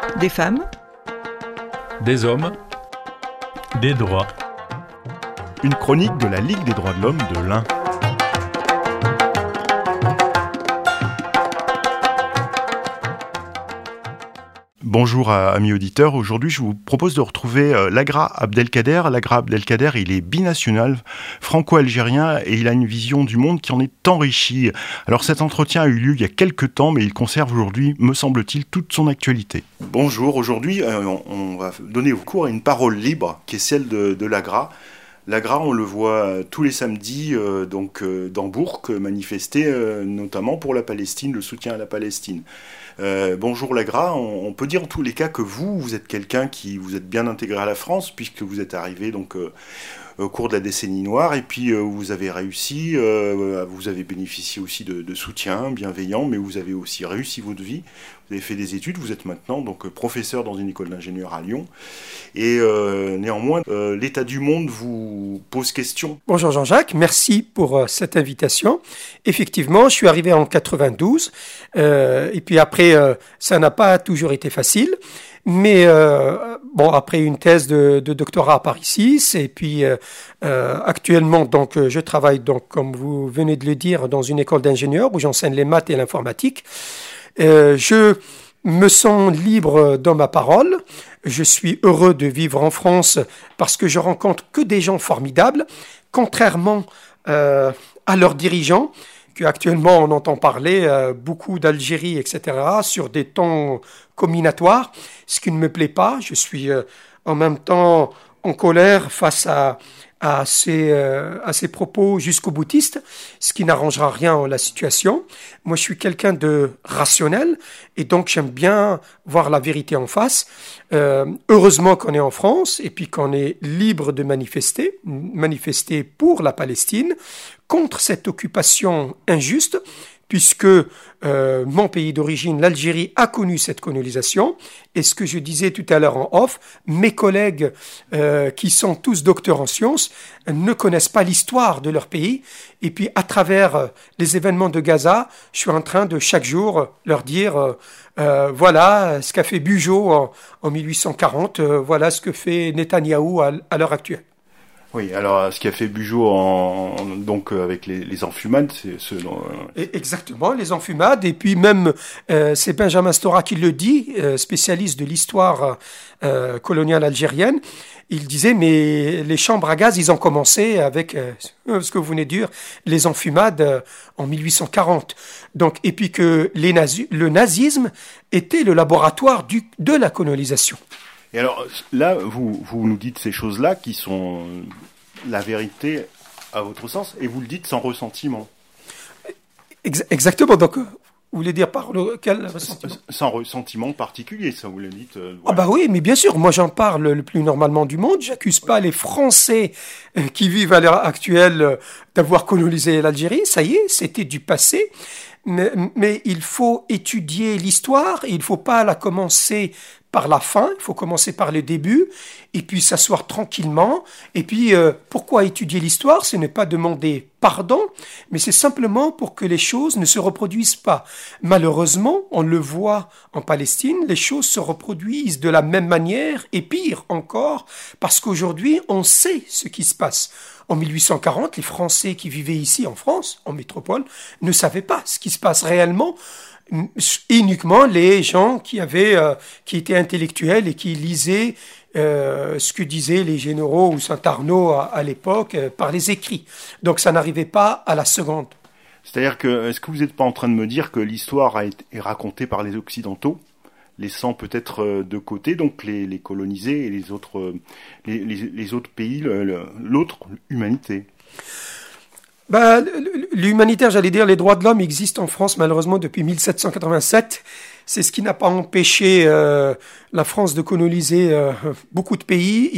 Des femmes, des hommes, des droits. Une chronique de la Ligue des droits de l'homme de l'Ain. Bonjour amis auditeurs, aujourd'hui je vous propose de retrouver Lagra Abdelkader. Lagra Abdelkader, il est binational franco-algérien et il a une vision du monde qui en est enrichie. Alors cet entretien a eu lieu il y a quelques temps mais il conserve aujourd'hui, me semble-t-il, toute son actualité. Bonjour, aujourd'hui on va donner au cours à une parole libre qui est celle de Lagra. Lagra, on le voit tous les samedis dans Bourg manifester notamment pour la Palestine, le soutien à la Palestine. Bonjour Lagra, on peut dire en tous les cas que vous êtes quelqu'un qui vous êtes bien intégré à la France puisque vous êtes arrivé au cours de la décennie noire et puis vous avez réussi, vous avez bénéficié aussi de soutien bienveillant, mais vous avez aussi réussi votre vie. Vous avez fait des études, vous êtes maintenant professeur dans une école d'ingénieurs à Lyon. Et néanmoins, l'état du monde vous pose question. Bonjour Jean-Jacques, merci pour cette invitation. Effectivement, je suis arrivé en 92, et puis après, ça n'a pas toujours été facile. Mais après une thèse de doctorat par ici, et puis actuellement je travaille comme vous venez de le dire dans une école d'ingénieurs où j'enseigne les maths et l'informatique. Je me sens libre dans ma parole. Je suis heureux de vivre en France parce que je rencontre que des gens formidables, contrairement à leurs dirigeants, qu'actuellement on entend parler beaucoup d'Algérie, etc., sur des tons comminatoires, ce qui ne me plaît pas. Je suis en même temps en colère face à ces propos jusqu'au boutiste, ce qui n'arrangera rien à la situation. Moi, je suis quelqu'un de rationnel et donc j'aime bien voir la vérité en face. Heureusement qu'on est en France et puis qu'on est libre de manifester pour la Palestine, contre cette occupation injuste, puisque mon pays d'origine, l'Algérie, a connu cette colonisation. Et ce que je disais tout à l'heure en off, mes collègues qui sont tous docteurs en sciences ne connaissent pas l'histoire de leur pays. Et puis à travers les événements de Gaza, je suis en train de chaque jour leur dire voilà ce qu'a fait Bugeaud en 1840, voilà ce que fait Netanyahou à l'heure actuelle. Oui, alors ce qu'a fait Bugeaud avec les enfumades, c'est Exactement, les enfumades, et puis même c'est Benjamin Stora qui le dit, spécialiste de l'histoire coloniale algérienne. Il disait, mais les chambres à gaz, ils ont commencé avec ce que vous venez de dire, les enfumades en 1840. Donc, et puis que le nazisme était le laboratoire de la colonisation. Et alors là, vous nous dites ces choses-là qui sont la vérité à votre sens, et vous le dites sans ressentiment. Exactement. Donc, vous voulez dire par quel ressentiment ? Sans ressentiment particulier, ça vous le dites. Voilà. Ah bah oui, mais bien sûr, moi j'en parle le plus normalement du monde. J'accuse pas les Français qui vivent à l'heure actuelle d'avoir colonisé l'Algérie. Ça y est, c'était du passé. Mais il faut étudier l'histoire, et il faut pas la commencer par la fin, il faut commencer par le début, et puis s'asseoir tranquillement. Et puis, pourquoi étudier l'histoire ? Ce n'est pas demander pardon, mais c'est simplement pour que les choses ne se reproduisent pas. Malheureusement, on le voit en Palestine, les choses se reproduisent de la même manière, et pire encore, parce qu'aujourd'hui, on sait ce qui se passe. En 1840, les Français qui vivaient ici en France, en métropole, ne savaient pas ce qui se passe réellement. Uniquement les gens qui étaient intellectuels et qui lisaient ce que disaient les généraux ou Saint-Arnaud à l'époque par les écrits. Donc ça n'arrivait pas à la seconde. C'est-à-dire est-ce que vous n'êtes pas en train de me dire que l'histoire est racontée par les Occidentaux, laissant peut-être de côté donc les colonisés et les autres pays, l'autre humanité? L'humanitaire, j'allais dire, les droits de l'homme existent en France malheureusement depuis 1787. C'est ce qui n'a pas empêché la France de coloniser beaucoup de pays,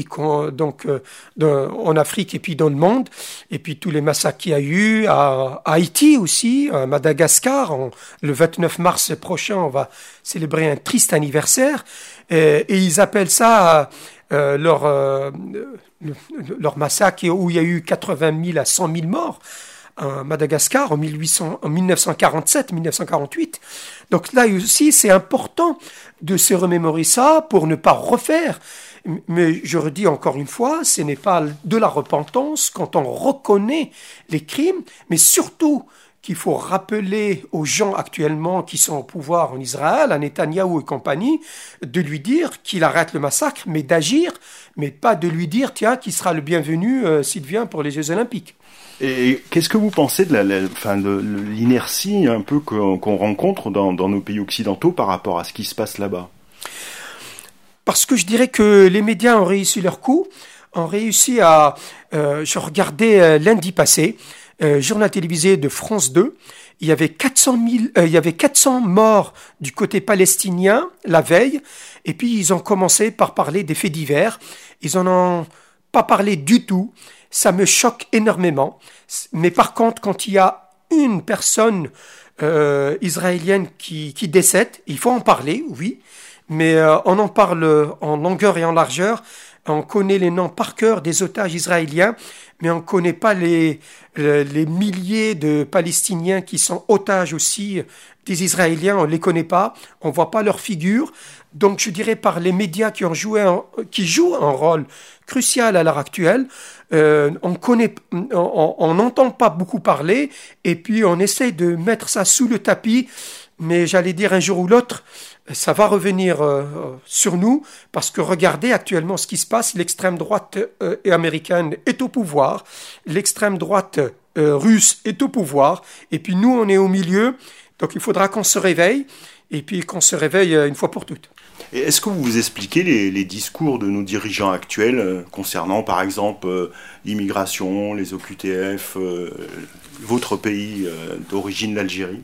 en Afrique et puis dans le monde. Et puis tous les massacres qu'il y a eu, à Haïti aussi, à Madagascar. Le 29 mars prochain, on va célébrer un triste anniversaire. Et ils appellent ça leur massacre où il y a eu 80 000 à 100 000 morts. à Madagascar en 1947-1948. Donc là aussi, c'est important de se remémorer ça pour ne pas refaire. Mais je redis encore une fois, ce n'est pas de la repentance quand on reconnaît les crimes, mais surtout qu'il faut rappeler aux gens actuellement qui sont au pouvoir en Israël, à Netanyahou et compagnie, de lui dire qu'il arrête le massacre, mais d'agir, mais pas de lui dire, tiens, qu'il sera le bienvenu s'il vient pour les Jeux Olympiques. Et qu'est-ce que vous pensez de l'inertie un peu qu'on rencontre dans nos pays occidentaux par rapport à ce qui se passe là-bas? Parce que je dirais que les médias ont réussi leur coup, ont réussi à... je regardais lundi passé, journal télévisé de France 2, il y avait 400 morts du côté palestinien la veille, et puis ils ont commencé par parler des faits divers. Ils en ont pas parlé du tout. Ça me choque énormément. Mais par contre, quand il y a une personne israélienne qui décède, il faut en parler, oui, mais on en parle en longueur et en largeur. On connaît les noms par cœur des otages israéliens, mais on ne connaît pas les milliers de Palestiniens qui sont otages aussi des Israéliens. On ne les connaît pas, on ne voit pas leur figure. Donc je dirais par les médias qui jouent un rôle crucial à l'heure actuelle, on n'entend pas beaucoup parler, et puis on essaie de mettre ça sous le tapis, mais j'allais dire un jour ou l'autre, ça va revenir sur nous, parce que regardez actuellement ce qui se passe, l'extrême droite américaine est au pouvoir, l'extrême droite russe est au pouvoir, et puis nous on est au milieu, donc il faudra qu'on se réveille, et puis qu'on se réveille une fois pour toutes. Et est-ce que vous vous expliquez les discours de nos dirigeants actuels concernant par exemple l'immigration, les OQTF, votre pays d'origine, l'Algérie?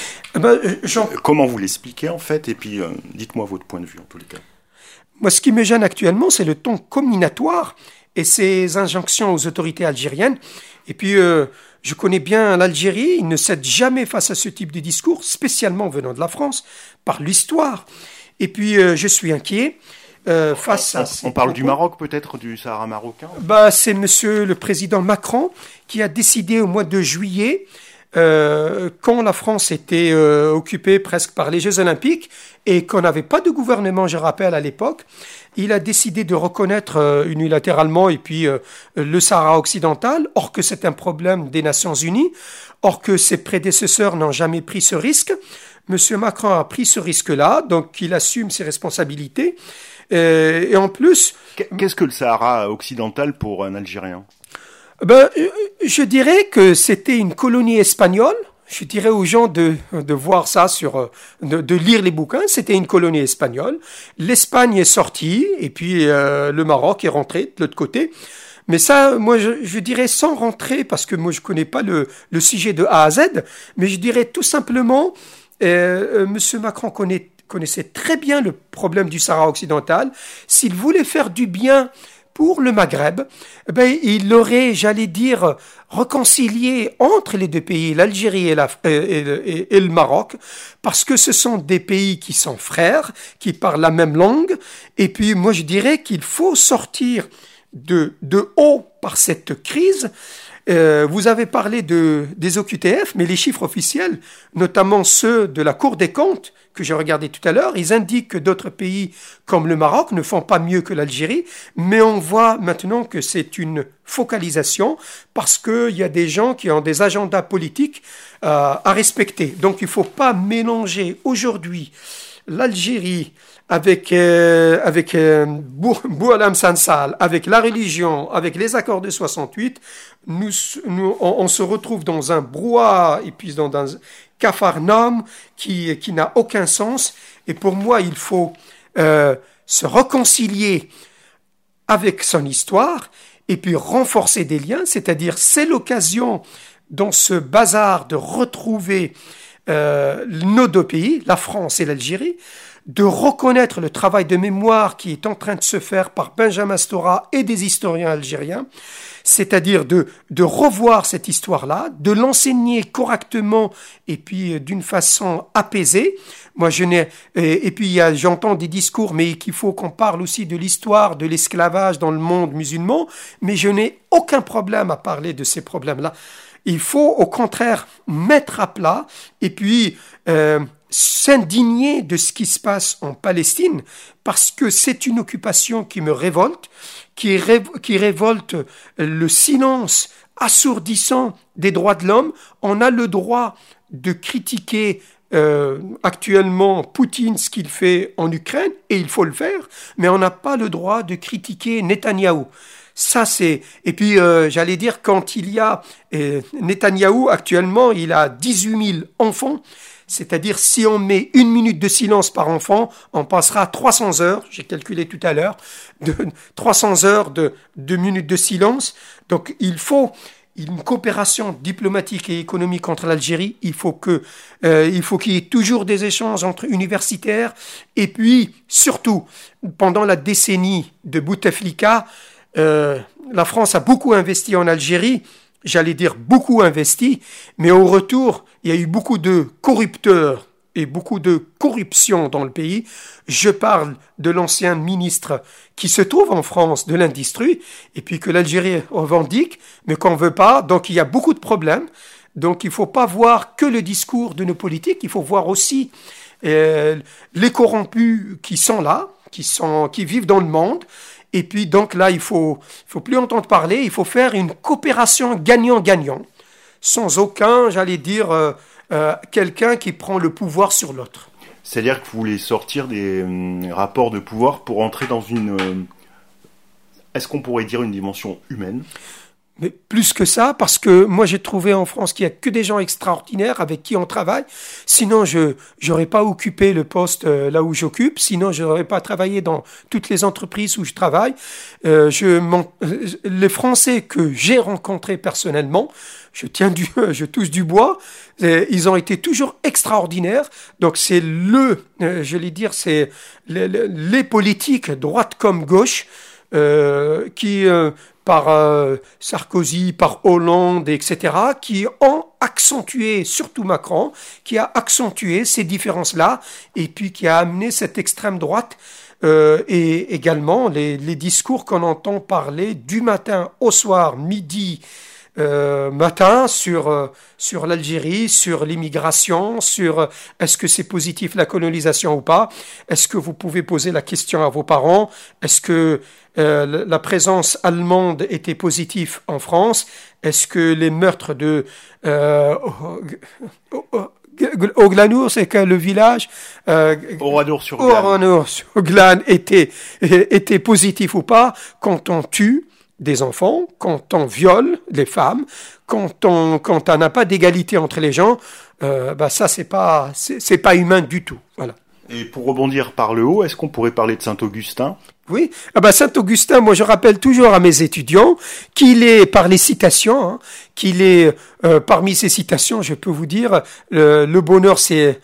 Comment vous l'expliquez en fait? Et puis dites-moi votre point de vue en tous les cas. Moi, ce qui me gêne actuellement, c'est le ton comminatoire et ces injonctions aux autorités algériennes. Et puis, je connais bien l'Algérie, ils ne cèdent jamais face à ce type de discours, spécialement venant de la France, par l'histoire. Et puis, je suis inquiet face à... On parle du Maroc peut-être, du Sahara marocain? C'est monsieur le président Macron qui a décidé au mois de juillet, quand la France était occupée presque par les Jeux Olympiques et qu'on n'avait pas de gouvernement, je rappelle, à l'époque, il a décidé de reconnaître unilatéralement et puis le Sahara occidental, or que c'est un problème des Nations Unies, or que ses prédécesseurs n'ont jamais pris ce risque. Monsieur Macron a pris ce risque-là, donc il assume ses responsabilités. Et en plus... Qu'est-ce que le Sahara occidental pour un Algérien? Je dirais que c'était une colonie espagnole. Je dirais aux gens de voir ça de lire les bouquins. C'était une colonie espagnole. L'Espagne est sortie et puis le Maroc est rentré de l'autre côté. Mais ça, moi, je dirais sans rentrer, parce que moi, je connais pas le sujet de A à Z, mais je dirais tout simplement, Monsieur Macron connaissait très bien le problème du Sahara occidental. S'il voulait faire du bien pour le Maghreb, il l'aurait, j'allais dire, réconcilié entre les deux pays, l'Algérie et le Maroc, parce que ce sont des pays qui sont frères, qui parlent la même langue, et puis moi je dirais qu'il faut sortir de haut par cette crise. Vous avez parlé des OQTF, mais les chiffres officiels, notamment ceux de la Cour des comptes, que j'ai regardé tout à l'heure, ils indiquent que d'autres pays comme le Maroc ne font pas mieux que l'Algérie, mais on voit maintenant que c'est une focalisation parce qu'il y a des gens qui ont des agendas politiques à respecter. Donc il ne faut pas mélanger aujourd'hui l'Algérie avec Boualem Sansal, avec la religion, avec les accords de 68, on se retrouve dans un brouhaha et puis dans un capharnaüm qui n'a aucun sens. Et pour moi, il faut se réconcilier avec son histoire et puis renforcer des liens, c'est-à-dire c'est l'occasion dans ce bazar de retrouver nos deux pays, la France et l'Algérie, de reconnaître le travail de mémoire qui est en train de se faire par Benjamin Stora et des historiens algériens, c'est-à-dire de revoir cette histoire-là, de l'enseigner correctement et puis d'une façon apaisée. Moi, et puis j'entends des discours, mais qu'il faut qu'on parle aussi de l'histoire de l'esclavage dans le monde musulman, mais je n'ai aucun problème à parler de ces problèmes-là. Il faut au contraire mettre à plat et puis s'indigner de ce qui se passe en Palestine, parce que c'est une occupation qui me révolte, qui révolte le silence assourdissant des droits de l'homme. On a le droit de critiquer actuellement Poutine, ce qu'il fait en Ukraine, et il faut le faire, mais on n'a pas le droit de critiquer Netanyahou. Ça, c'est... Et puis, j'allais dire, quand il y a... Netanyahou, actuellement, il a 18 000 enfants. C'est-à-dire, si on met 1 minute de silence par enfant, on passera 300 heures, j'ai calculé tout à l'heure, 300 heures de minutes de silence. Donc, il faut une coopération diplomatique et économique entre l'Algérie. Il faut qu'il y ait toujours des échanges entre universitaires. Et puis, surtout, pendant la décennie de Bouteflika, la France a beaucoup investi en Algérie. J'allais dire beaucoup investi, mais au retour, il y a eu beaucoup de corrupteurs et beaucoup de corruption dans le pays. Je parle de l'ancien ministre qui se trouve en France de l'industrie, et puis que l'Algérie revendique, mais qu'on ne veut pas. Donc il y a beaucoup de problèmes. Donc il ne faut pas voir que le discours de nos politiques, il faut voir aussi les corrompus qui sont là, qui vivent dans le monde. Et puis donc là, il faut plus entendre parler, il faut faire une coopération gagnant-gagnant, sans aucun, j'allais dire, quelqu'un qui prend le pouvoir sur l'autre. C'est-à-dire que vous voulez sortir des rapports de pouvoir pour entrer dans une... est-ce qu'on pourrait dire une dimension humaine ? Mais plus que ça, parce que moi j'ai trouvé en France qu'il n'y a que des gens extraordinaires avec qui on travaille. Sinon, je n'aurais pas occupé le poste là où j'occupe. Sinon, je n'aurais pas travaillé dans toutes les entreprises où je travaille. Les Français que j'ai rencontrés personnellement, je touche du bois. Ils ont été toujours extraordinaires. Donc c'est c'est les politiques droite comme gauche qui par Sarkozy, par Hollande, etc., qui ont accentué, surtout Macron, qui a accentué ces différences-là, et puis qui a amené cette extrême droite, et également les discours qu'on entend parler du matin au soir, midi, matin, sur l'Algérie, sur l'immigration, sur est-ce que c'est positif la colonisation ou pas, est-ce que vous pouvez poser la question à vos parents, est-ce que la présence allemande était positive en France, est-ce que les meurtres de Oglanour, c'est que le village Oranour-sur-Glane était positif ou pas, quand on tue des enfants, quand on viole les femmes, quand on n'a pas d'égalité entre les gens, ça c'est pas humain du tout. Voilà. Et pour rebondir par le haut, est-ce qu'on pourrait parler de Saint-Augustin ? Oui, Saint-Augustin, moi je rappelle toujours à mes étudiants qu'il est, par les citations, parmi ces citations, je peux vous dire, le bonheur c'est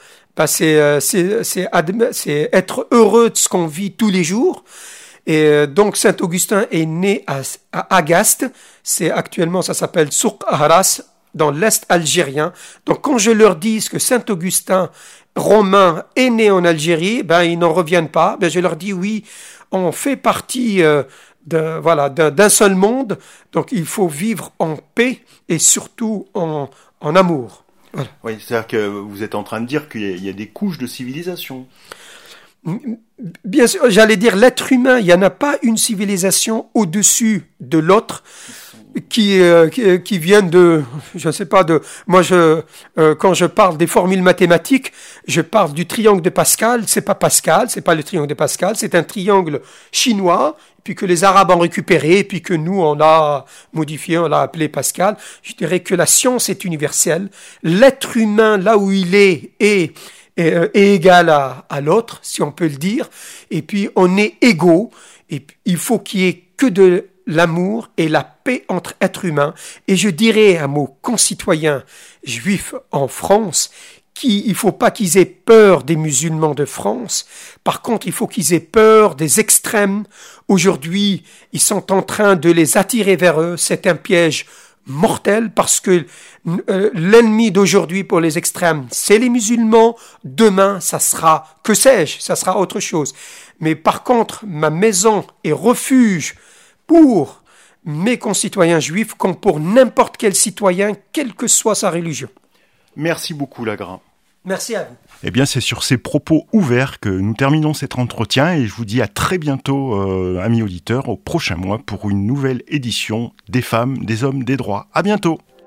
être heureux de ce qu'on vit tous les jours. Et donc Saint-Augustin est né à Agaste, actuellement ça s'appelle Souk Ahras, dans l'Est algérien. Donc quand je leur dis que Saint-Augustin romain est né en Algérie, ils n'en reviennent pas. Je leur dis oui, on fait partie d'un seul monde, donc il faut vivre en paix et surtout en amour. Voilà. Oui, c'est-à-dire que vous êtes en train de dire qu'il y a des couches de civilisation. Bien sûr, j'allais dire l'être humain, il n'y en a pas une civilisation au-dessus de l'autre qui viennent de, je ne sais pas, moi quand je parle des formules mathématiques, je parle du triangle de Pascal, c'est pas le triangle de Pascal, c'est un triangle chinois, puis que les Arabes ont récupéré, puis que nous on l'a modifié, on l'a appelé Pascal. Je dirais que la science est universelle, l'être humain là où il est égal à l'autre, si on peut le dire, et puis on est égaux, et il faut qu'il y ait que de l'amour et la paix entre êtres humains. Et je dirais à nos concitoyens juifs en France il ne faut pas qu'ils aient peur des musulmans de France. Par contre, il faut qu'ils aient peur des extrêmes. Aujourd'hui, ils sont en train de les attirer vers eux. C'est un piège mortel parce que l'ennemi d'aujourd'hui pour les extrêmes, c'est les musulmans. Demain, ça sera, que sais-je, ça sera autre chose. Mais par contre, ma maison est refuge pour mes concitoyens juifs comme pour n'importe quel citoyen, quelle que soit sa religion. Merci beaucoup, Lagra. Merci à vous. Eh bien, c'est sur ces propos ouverts que nous terminons cet entretien et je vous dis à très bientôt, amis auditeurs, au prochain mois pour une nouvelle édition des femmes, des hommes, des droits. À bientôt.